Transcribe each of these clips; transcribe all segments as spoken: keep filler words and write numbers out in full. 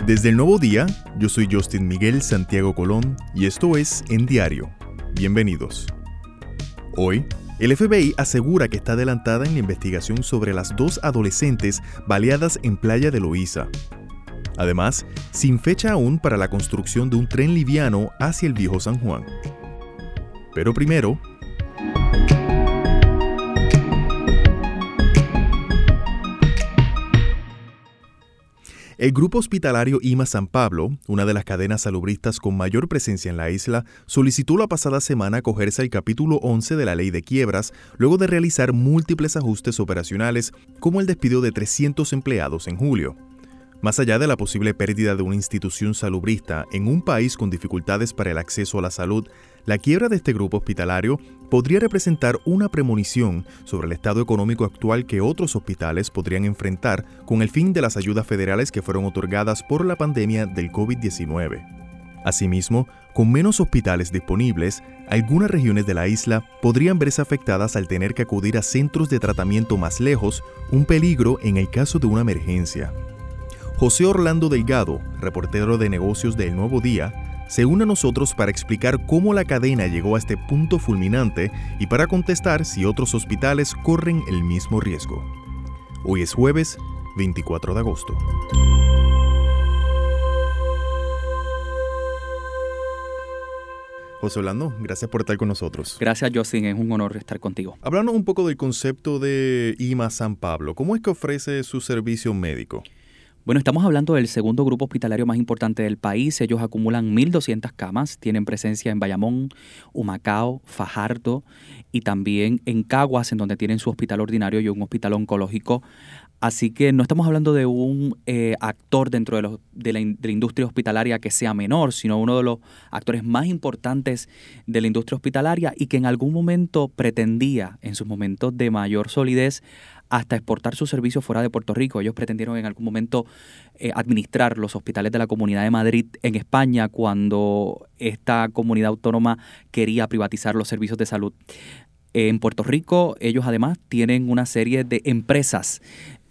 Desde el Nuevo Día, yo soy Justin Miguel Santiago Colón y esto es En Diario. Bienvenidos. Hoy, el F B I asegura que está adelantada en la investigación sobre las dos adolescentes baleadas en Playa de Loíza. Además, sin fecha aún para la construcción de un tren liviano hacia el Viejo San Juan. Pero primero, el grupo hospitalario I M A San Pablo, una de las cadenas salubristas con mayor presencia en la isla, solicitó la pasada semana acogerse al capítulo once de la Ley de Quiebras, luego de realizar múltiples ajustes operacionales, como el despido de trescientos empleados en julio. Más allá de la posible pérdida de una institución salubrista en un país con dificultades para el acceso a la salud, la quiebra de este grupo hospitalario podría representar una premonición sobre el estado económico actual que otros hospitales podrían enfrentar con el fin de las ayudas federales que fueron otorgadas por la pandemia del COVID diecinueve. Asimismo, con menos hospitales disponibles, algunas regiones de la isla podrían verse afectadas al tener que acudir a centros de tratamiento más lejos, un peligro en el caso de una emergencia. José Orlando Delgado, reportero de negocios de El Nuevo Día, se une a nosotros para explicar cómo la cadena llegó a este punto fulminante y para contestar si otros hospitales corren el mismo riesgo. Hoy es jueves, veinticuatro de agosto. José Orlando, gracias por estar con nosotros. Gracias, Justin. Es un honor estar contigo. Háblanos un poco del concepto de I M A San Pablo. ¿Cómo es que ofrece su servicio médico? Bueno, estamos hablando del segundo grupo hospitalario más importante del país. Ellos acumulan mil doscientas camas, tienen presencia en Bayamón, Humacao, Fajardo y también en Caguas, en donde tienen su hospital ordinario y un hospital oncológico. Así que no estamos hablando de un eh, actor dentro de, los, de, la, de la industria hospitalaria que sea menor, sino uno de los actores más importantes de la industria hospitalaria y que en algún momento pretendía, en sus momentos de mayor solidez, hasta exportar sus servicios fuera de Puerto Rico. Ellos pretendieron en algún momento eh, administrar los hospitales de la Comunidad de Madrid en España cuando esta comunidad autónoma quería privatizar los servicios de salud. En Puerto Rico, ellos además tienen una serie de empresas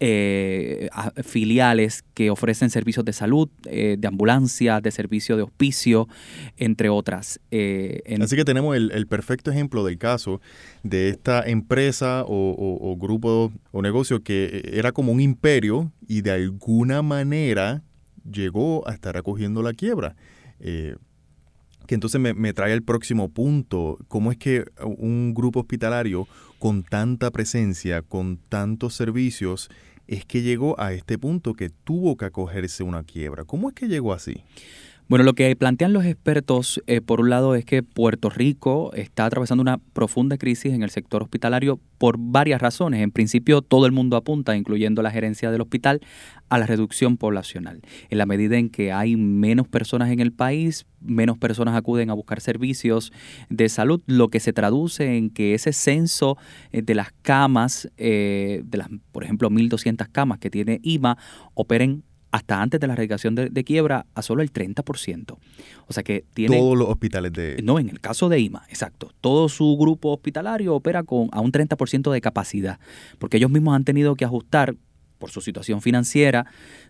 eh, filiales que ofrecen servicios de salud, eh, de ambulancia, de servicio de hospicio, entre otras. Eh, en... Así que tenemos el, el perfecto ejemplo del caso de esta empresa o, o, o grupo o negocio que era como un imperio y de alguna manera llegó a estar acogiendo la quiebra. Eh, que entonces me, me trae al próximo punto. ¿Cómo es que un grupo hospitalario con tanta presencia, con tantos servicios, es que llegó a este punto que tuvo que acogerse una quiebra? ¿Cómo es que llegó así? Bueno, lo que plantean los expertos, eh, por un lado, es que Puerto Rico está atravesando una profunda crisis en el sector hospitalario por varias razones. En principio, todo el mundo apunta, incluyendo la gerencia del hospital, a la reducción poblacional. En la medida en que hay menos personas en el país, menos personas acuden a buscar servicios de salud, lo que se traduce en que ese censo de las camas, eh, de las, por ejemplo, mil doscientas camas que tiene I M A, operen hasta antes de la erradicación de, de quiebra a solo el treinta por ciento. O sea que tiene... Todos los hospitales de... No, en el caso de I M A, exacto. Todo su grupo hospitalario opera con a un treinta por ciento de capacidad, porque ellos mismos han tenido que ajustar, por su situación financiera,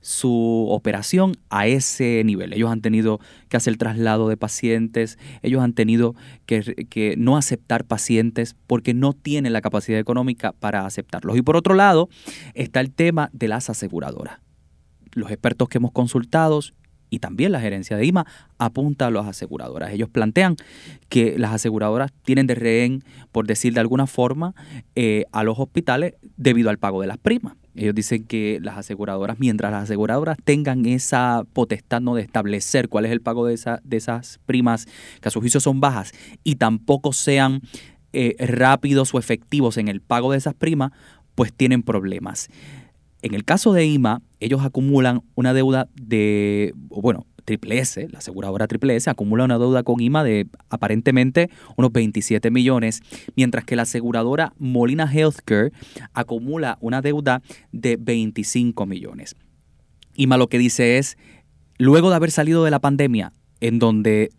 su operación a ese nivel. Ellos han tenido que hacer el traslado de pacientes, ellos han tenido que, que no aceptar pacientes porque no tienen la capacidad económica para aceptarlos. Y por otro lado, está el tema de las aseguradoras. Los expertos que hemos consultado y también la gerencia de I M A apunta a las aseguradoras. Ellos plantean que las aseguradoras tienen de rehén, por decir de alguna forma, eh, a los hospitales debido al pago de las primas. Ellos dicen que las aseguradoras, mientras las aseguradoras tengan esa potestad no de establecer cuál es el pago de, esa, de esas primas, que a su juicio son bajas, y tampoco sean eh, rápidos o efectivos en el pago de esas primas, pues tienen problemas. En el caso de I M A, ellos acumulan una deuda de, bueno, Triple S, la aseguradora Triple S, acumula una deuda con I M A de aparentemente unos veintisiete millones, mientras que la aseguradora Molina Healthcare acumula una deuda de veinticinco millones. I M A lo que dice es, luego de haber salido de la pandemia, en donde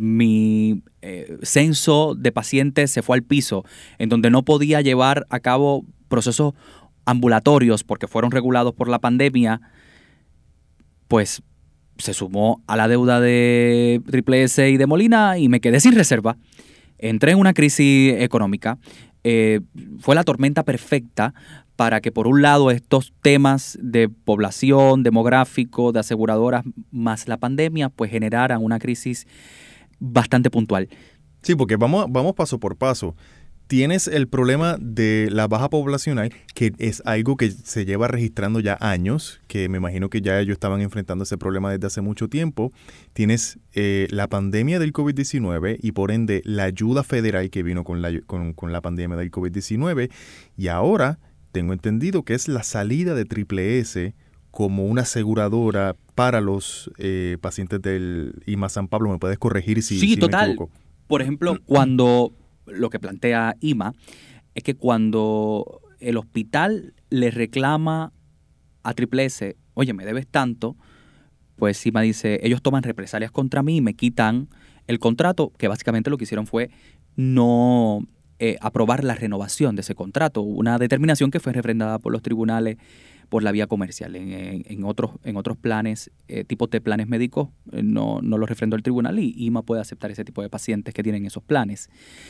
mi eh, censo de pacientes se fue al piso, en donde no podía llevar a cabo procesos ambulatorios porque fueron regulados por la pandemia, pues se sumó a la deuda de Triple S y de Molina y me quedé sin reserva. Entré en una crisis económica. Eh, fue la tormenta perfecta para que, por un lado, estos temas de población, demográfico, de aseguradoras, más la pandemia, pues generaran una crisis bastante puntual. Sí, porque vamos, vamos paso por paso. Tienes el problema de la baja poblacional, que es algo que se lleva registrando ya años, que me imagino que ya ellos estaban enfrentando ese problema desde hace mucho tiempo. Tienes eh, la pandemia del COVID diecinueve y por ende la ayuda federal que vino con la, con, con la pandemia del COVID diecinueve. Y ahora tengo entendido que es la salida de Triple S como una aseguradora para los eh, pacientes del I M A San Pablo. ¿Me puedes corregir si, sí, si total. me equivoco? Por ejemplo, cuando lo que plantea I M A es que cuando el hospital le reclama a Triple S, oye, me debes tanto, pues I M A dice, ellos toman represalias contra mí y me quitan el contrato, que básicamente lo que hicieron fue no eh, aprobar la renovación de ese contrato, una determinación que fue refrendada por los tribunales por la vía comercial. En, en, en, otros, en otros planes, eh, tipos de planes médicos, eh, no, no lo refrendó el tribunal y I M A puede aceptar ese tipo de pacientes que tienen esos planes.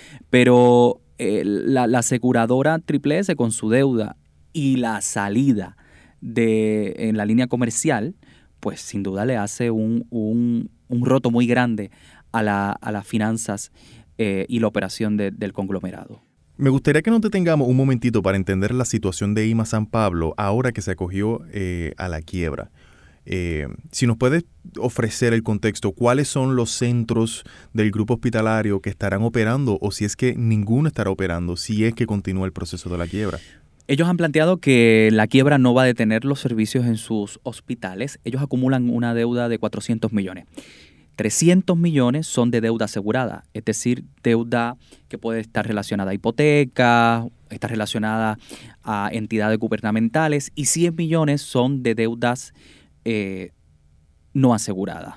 Pero eh, la, la aseguradora Triple S con su deuda y la salida de, en la línea comercial, pues sin duda le hace un, un, un roto muy grande a, la, a las finanzas eh, y la operación de, del conglomerado. Me gustaría que nos detengamos un momentito para entender la situación de I M A San Pablo ahora que se acogió eh, a la quiebra. Eh, si nos puedes ofrecer el contexto, ¿cuáles son los centros del grupo hospitalario que estarán operando o si es que ninguno estará operando, si es que continúa el proceso de la quiebra? Ellos han planteado que la quiebra no va a detener los servicios en sus hospitales. Ellos acumulan una deuda de cuatrocientos millones. trescientos millones son de deuda asegurada, es decir, deuda que puede estar relacionada a hipotecas, está relacionada a entidades gubernamentales y cien millones son de deudas eh, no aseguradas,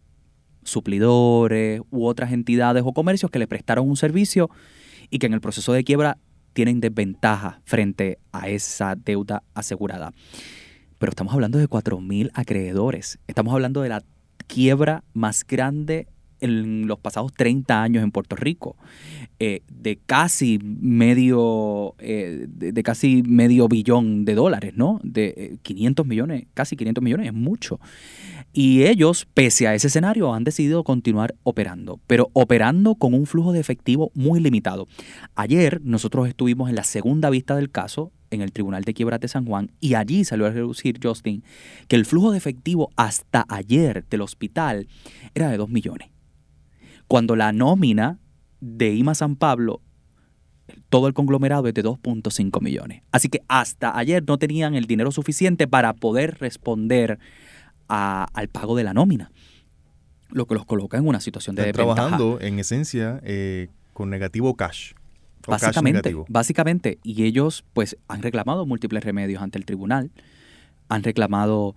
suplidores u otras entidades o comercios que le prestaron un servicio y que en el proceso de quiebra tienen desventaja frente a esa deuda asegurada. Pero estamos hablando de cuatro mil acreedores, estamos hablando de la quiebra más grande en los pasados treinta años en Puerto Rico, eh, de casi medio eh, de, de casi medio billón de dólares, ¿no? De eh, quinientos millones, casi quinientos millones, es mucho. Y ellos, pese a ese escenario, han decidido continuar operando, pero operando con un flujo de efectivo muy limitado. Ayer nosotros estuvimos en la segunda vista del caso en el Tribunal de Quiebras de San Juan y allí salió a reducir, Justin, que el flujo de efectivo hasta ayer del hospital era de dos millones. Cuando la nómina de I M A San Pablo, todo el conglomerado es de dos punto cinco millones. Así que hasta ayer no tenían el dinero suficiente para poder responder a, al pago de la nómina, lo que los coloca en una situación de Están desventaja. Trabajando en esencia eh, con negativo cash. Básicamente, básicamente, y ellos pues han reclamado múltiples remedios ante el tribunal, han reclamado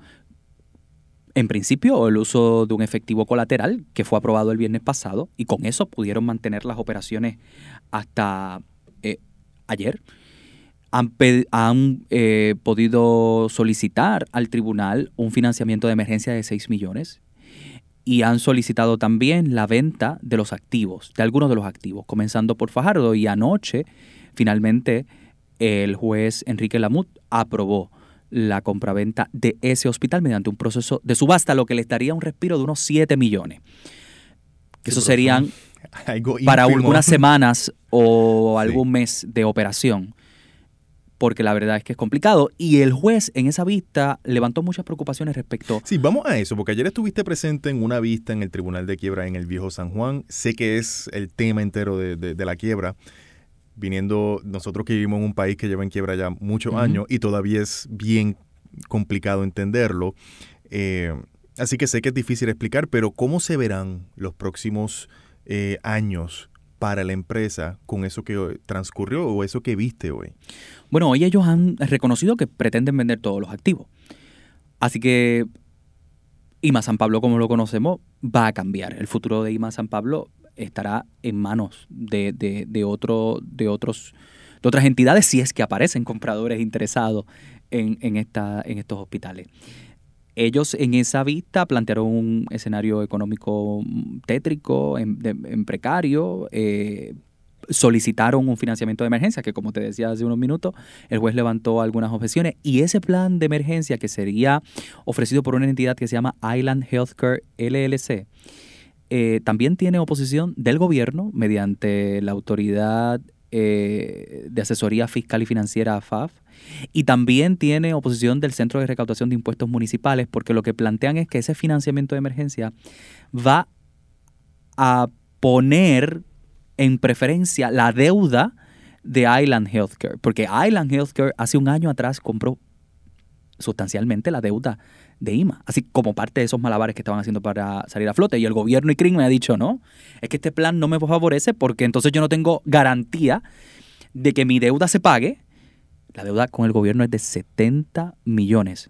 en principio el uso de un efectivo colateral que fue aprobado el viernes pasado y con eso pudieron mantener las operaciones hasta eh, ayer. Han, pe- han eh, podido solicitar al tribunal un financiamiento de emergencia de seis millones y han solicitado también la venta de los activos, de algunos de los activos, comenzando por Fajardo. Y anoche, finalmente, el juez Enrique Lamut aprobó la compraventa de ese hospital mediante un proceso de subasta, lo que les daría un respiro de unos siete millones. Que sí, eso serían algo para ínfimo. Algunas semanas o sí. algún mes de operación, porque la verdad es que es complicado. Y el juez en esa vista levantó muchas preocupaciones respecto... Sí, vamos a eso, porque ayer estuviste presente en una vista en el Tribunal de Quiebra en el Viejo San Juan. Sé que es el tema entero de, de, de la quiebra, viniendo nosotros que vivimos en un país que lleva en quiebra ya muchos uh-huh. años y todavía es bien complicado entenderlo. Eh, así que sé que es difícil explicar, pero ¿cómo se verán los próximos eh, años para la empresa con eso que transcurrió o eso que viste hoy? Bueno, hoy ellos han reconocido que pretenden vender todos los activos. Así que I M A San Pablo, como lo conocemos, va a cambiar. El futuro de I M A San Pablo estará en manos de, de, de, otro, de, otros, de otras entidades si es que aparecen compradores interesados en, en, esta, en estos hospitales. ellos en esa vista plantearon un escenario económico tétrico, en, de, en precario, eh, solicitaron un financiamiento de emergencia, que como te decía hace unos minutos, el juez levantó algunas objeciones, y ese plan de emergencia que sería ofrecido por una entidad que se llama Island Healthcare L L C, eh, también tiene oposición del gobierno mediante la Autoridad eh, de Asesoría Fiscal y Financiera, A F A F, y también tiene oposición del Centro de Recaudación de Impuestos Municipales, porque lo que plantean es que ese financiamiento de emergencia va a poner en preferencia la deuda de Island Healthcare, porque Island Healthcare hace un año atrás compró sustancialmente la deuda de I M A, así como parte de esos malabares que estaban haciendo para salir a flote. Y el gobierno y C R I M me ha dicho, no, es que este plan no me favorece porque entonces yo no tengo garantía de que mi deuda se pague. La deuda con el gobierno es de setenta millones.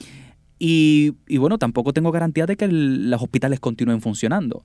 Y, y bueno, tampoco tengo garantía de que el, los hospitales continúen funcionando.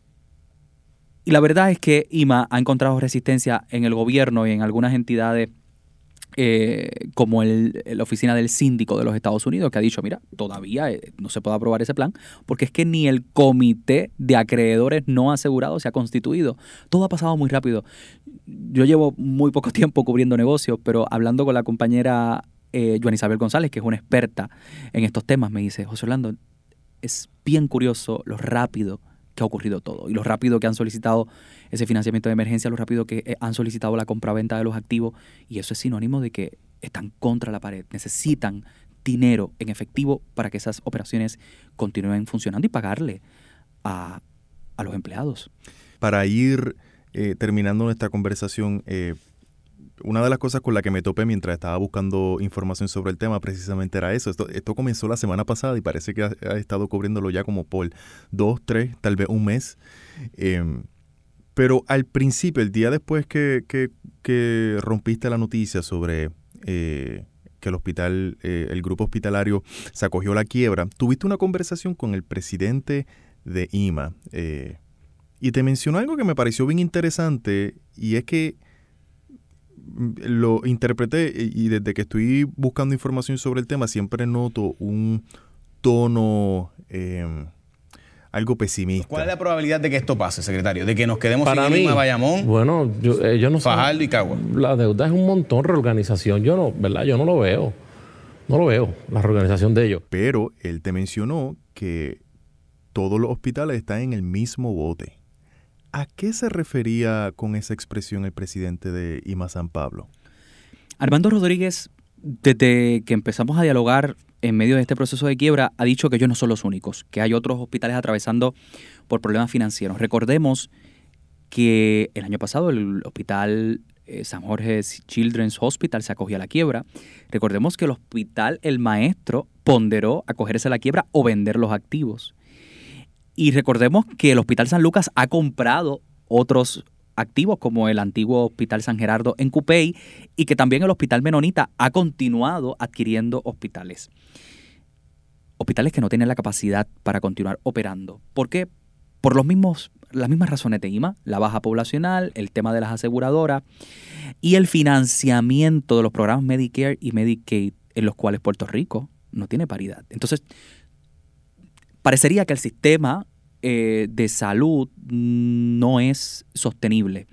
Y la verdad es que I M A ha encontrado resistencia en el gobierno y en algunas entidades eh, como el, la oficina del síndico de los Estados Unidos, que ha dicho, mira, todavía no se puede aprobar ese plan porque es que ni el comité de acreedores no asegurados se ha constituido. Todo ha pasado muy rápido. Yo llevo muy poco tiempo cubriendo negocios, pero hablando con la compañera eh, Joan Isabel González, que es una experta en estos temas, me dice, José Orlando, es bien curioso lo rápido que ha ocurrido todo y lo rápido que han solicitado ese financiamiento de emergencia, lo rápido que han solicitado la compraventa de los activos, y eso es sinónimo de que están contra la pared, necesitan dinero en efectivo para que esas operaciones continúen funcionando y pagarle a, a los empleados. Para ir eh, terminando nuestra conversación, eh, una de las cosas con la que me topé mientras estaba buscando información sobre el tema precisamente era eso. Esto, esto comenzó la semana pasada y parece que ha, ha estado cubriéndolo ya como por dos, tres, tal vez un mes. Eh, pero al principio, el día después que, que, que rompiste la noticia sobre eh, que el hospital, eh, el grupo hospitalario se acogió a la quiebra, tuviste una conversación con el presidente de I M A eh, y te mencionó algo que me pareció bien interesante, y es que lo interpreté, y desde que estoy buscando información sobre el tema siempre noto un tono eh, algo pesimista. ¿Cuál es la probabilidad de que esto pase, secretario? De que nos quedemos Para sin mí, Lima, Bayamón, bueno, yo, eh, yo no sé. Fajardo y Cagua. La deuda es un montón, reorganización. Yo no, ¿verdad? Yo no lo veo. No lo veo, la reorganización de ellos. Pero él te mencionó que todos los hospitales están en el mismo bote. ¿A qué se refería con esa expresión el presidente de I M A San Pablo? Armando Rodríguez, desde que empezamos a dialogar en medio de este proceso de quiebra, ha dicho que ellos no son los únicos, que hay otros hospitales atravesando por problemas financieros. Recordemos que el año pasado el hospital eh, San Jorge Children's Hospital se acogió a la quiebra. Recordemos que el hospital El Maestro ponderó acogerse a la quiebra o vender los activos. Y recordemos que el Hospital San Lucas ha comprado otros activos como el antiguo Hospital San Gerardo en Cupey, y que también el Hospital Menonita ha continuado adquiriendo hospitales. Hospitales que no tienen la capacidad para continuar operando. ¿Por qué? Por los mismos, las mismas razones de I M A, la baja poblacional, el tema de las aseguradoras y el financiamiento de los programas Medicare y Medicaid, en los cuales Puerto Rico no tiene paridad. Entonces, parecería que el sistema eh, de salud no es sostenible.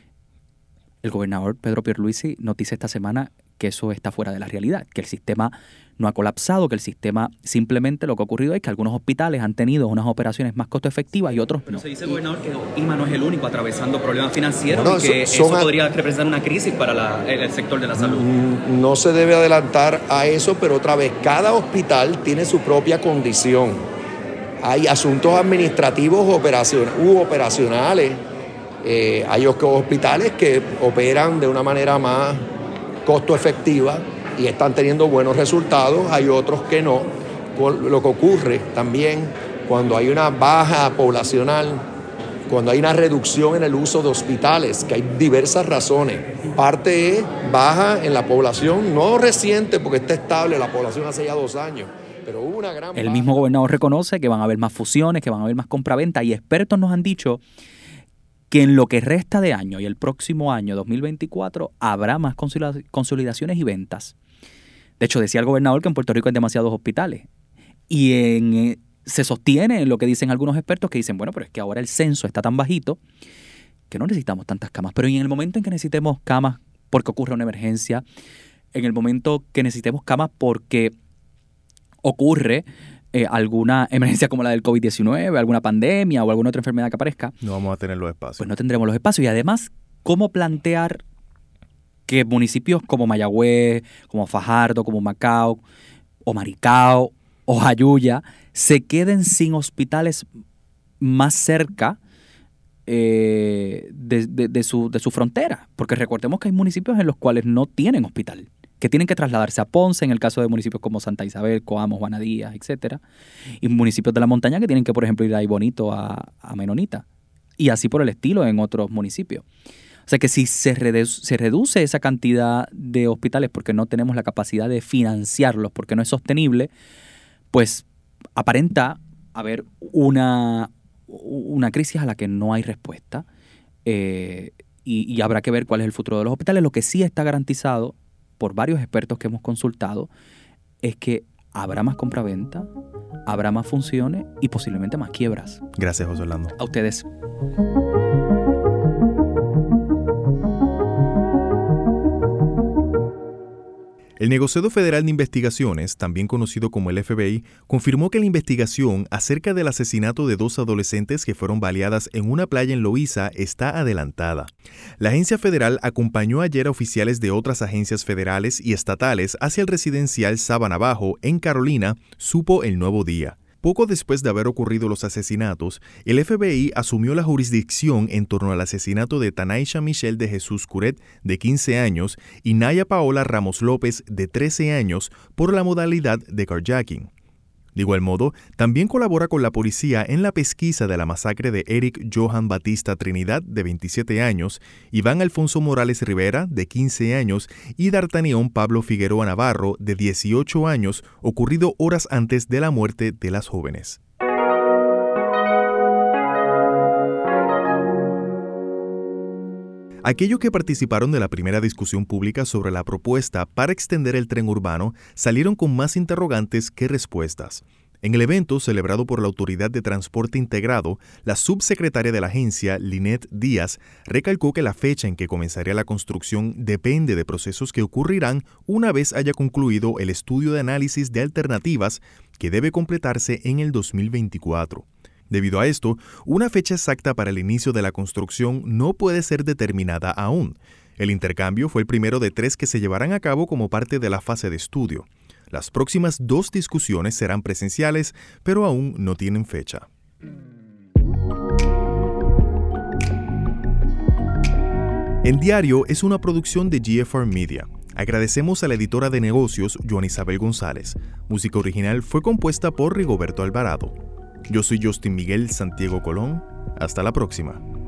El gobernador Pedro Pierluisi nos dice esta semana que eso está fuera de la realidad, que el sistema no ha colapsado, que el sistema simplemente lo que ha ocurrido es que algunos hospitales han tenido unas operaciones más costo efectivas y otros Pero no. se dice, gobernador, que I M A no es el único atravesando problemas financieros, Bueno, y que son- eso son a- podría representar una crisis para la- el, el sector de la salud. No se debe adelantar a eso, pero otra vez, cada hospital tiene su propia condición. Hay asuntos administrativos operacion- u operacionales. Eh, hay hospitales que operan de una manera más costo efectiva y están teniendo buenos resultados. Hay otros que no. Con lo que ocurre también cuando hay una baja poblacional, cuando hay una reducción en el uso de hospitales, que hay diversas razones. Parte es baja en la población, no reciente porque está estable la población hace ya dos años, pero hubo una gran El baja. mismo gobernador reconoce que van a haber más fusiones, que van a haber más compraventa, y expertos nos han dicho que en lo que resta de año y el próximo año, dos mil veinticuatro, habrá más consolida- consolidaciones y ventas. De hecho, decía el gobernador que en Puerto Rico hay demasiados hospitales. Y en, eh, se sostiene en lo que dicen algunos expertos que dicen, bueno, pero es que ahora el censo está tan bajito que no necesitamos tantas camas. Pero en el momento en que necesitemos camas porque ocurre una emergencia, en el momento que necesitemos camas porque ocurre eh, alguna emergencia como la del covid diecinueve, alguna pandemia o alguna otra enfermedad que aparezca, no vamos a tener los espacios. Pues no tendremos los espacios. Y además, ¿cómo plantear que municipios como Mayagüez, como Fajardo, como Macao, o Maricao, o Jayuya, se queden sin hospitales más cerca eh, de, de, de, su, de su frontera? Porque recordemos que hay municipios en los cuales no tienen hospital, que tienen que trasladarse a Ponce, en el caso de municipios como Santa Isabel, Coamo, Juana Díaz, etcétera, y municipios de la montaña que tienen que, por ejemplo, ir a Aybonito, a, a Menonita, y así por el estilo en otros municipios. O sea que si se, redu- se reduce esa cantidad de hospitales porque no tenemos la capacidad de financiarlos, porque no es sostenible, pues aparenta haber una, una crisis a la que no hay respuesta, eh, y, y habrá que ver cuál es el futuro de los hospitales. Lo que sí está garantizado por varios expertos que hemos consultado es que habrá más compraventa, habrá más funciones y posiblemente más quiebras. Gracias, José Orlando. A ustedes. El Negociado Federal de Investigaciones, también conocido como el F B I, confirmó que la investigación acerca del asesinato de dos adolescentes que fueron baleadas en una playa en Loíza está adelantada. La agencia federal acompañó ayer a oficiales de otras agencias federales y estatales hacia el residencial Sabana Bajo, en Carolina, supo el Nuevo Día. Poco después de haber ocurrido los asesinatos, el F B I asumió la jurisdicción en torno al asesinato de Tanaisha Michelle de Jesús Curet, de quince años, y Naya Paola Ramos López, de trece años, por la modalidad de carjacking. De igual modo, también colabora con la policía en la pesquisa de la masacre de Eric Johan Batista Trinidad, de veintisiete años, Iván Alfonso Morales Rivera, de quince años, y D'Artagnan Pablo Figueroa Navarro, de dieciocho años, ocurrido horas antes de la muerte de las jóvenes. Aquellos que participaron de la primera discusión pública sobre la propuesta para extender el tren urbano salieron con más interrogantes que respuestas. En el evento, celebrado por la Autoridad de Transporte Integrado, la subsecretaria de la agencia, Lynette Díaz, recalcó que la fecha en que comenzaría la construcción depende de procesos que ocurrirán una vez haya concluido el estudio de análisis de alternativas que debe completarse en el dos mil veinticuatro. Debido a esto, una fecha exacta para el inicio de la construcción no puede ser determinada aún. El intercambio fue el primero de tres que se llevarán a cabo como parte de la fase de estudio. Las próximas dos discusiones serán presenciales, pero aún no tienen fecha. El Diario es una producción de G F R Media. Agradecemos a la editora de negocios, Joan Isabel González. Música original fue compuesta por Rigoberto Alvarado. Yo soy Justin Miguel Santiago Colón. Hasta la próxima.